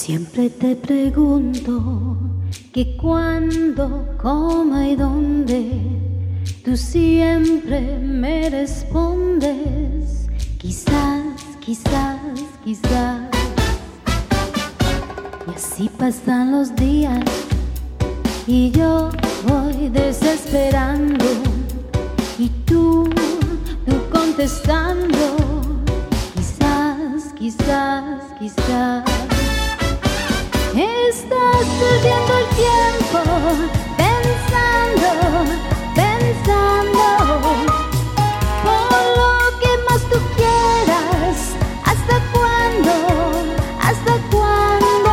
Siempre te pregunto que cuándo, cómo y dónde. Tú siempre me respondes, quizás, quizás, quizás. Y así pasan los días y yo voy desesperando y tú contestando, quizás, quizás, quizás. Estás perdiendo el tiempo pensando, pensando por lo que más tú quieras. ¿Hasta cuándo? ¿Hasta cuándo?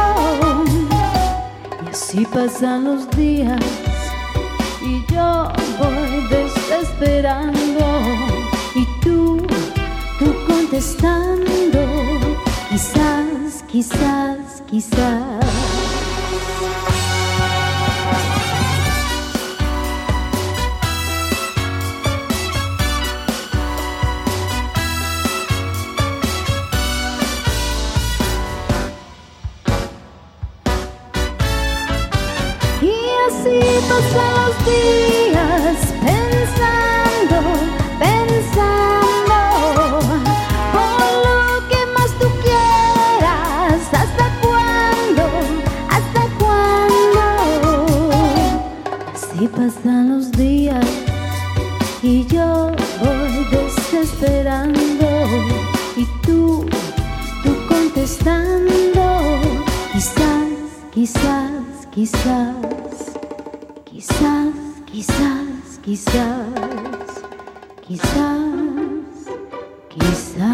Y así pasan los días y yo voy desesperando y tú contestando, quizás, quizás, quizás. Y así pasan los días pensando, pensando por lo que más tú quieras. ¿Hasta cuándo? ¿Hasta cuándo? Así pasan los días y yo voy desesperando y tú contestando, quizás, quizás, quizás, quizás, quizás, quizás, quizás, quizás.